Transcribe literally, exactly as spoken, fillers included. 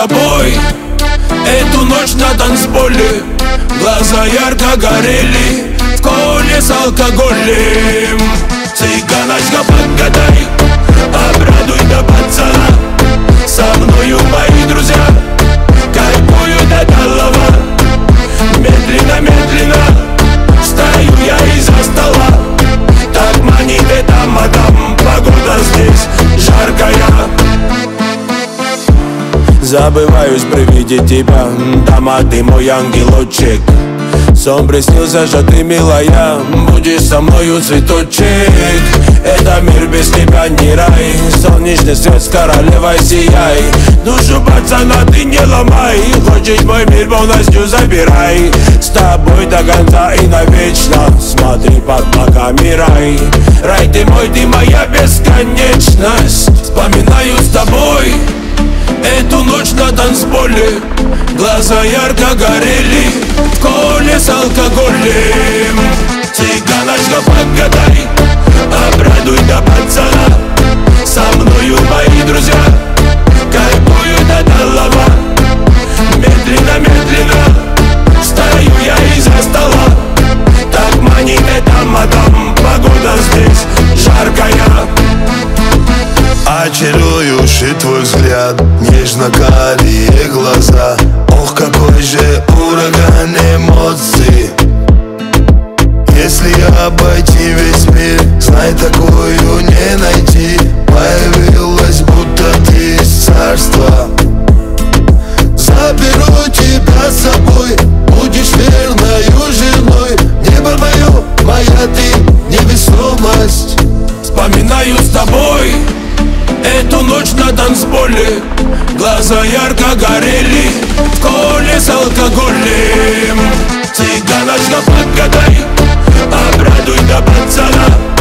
тобой эту ночь на танцполе. Глаза ярко горели в коле с алкоголем. Цыганочка, погадай, обрадуй до пацана. Со мною мои друзья кайфуют до талого. Медленно, медленно встаю я из-за стола. Так манит эта мадам, погода здесь жаркая. Забываюсь при виде тебя, дама, ты мой ангелочек. Сон приснился, что ты милая, будешь со мною цветочек. Это мир без тебя не рай, солнечный свет с королевой сияй. Душу пацана ты не ломай, хочешь мой мир полностью забирай. С тобой до конца и навечно, смотри под ногами рай. Рай ты мой, ты моя бесконечность. Вспоминаю с тобой эту ночь на танцполе. Глаза ярко горели в коле с алкоголем. Цыганочка, погадай, обрадуй до пацана. Со мною мои друзья кайфуют до талого. Медленно, медленно встаю я из-за стола. Так манит эта мадам, погода здесь жаркая. Очарующий твой взгляд, нежно-карие глаза. Ох, какой же ураган эмоций. Если обойти весь мир, знай, такую не найти. Появилась, будто ты из царства. Заберу тебя с собой, будешь верною женой. Небо мое, моя ты невесомость. Вспоминаю с тобой эту ночь на танцполе. Глаза ярко горели в коле с алкоголем. Цыганочка, погадай, обрадуй до пацана.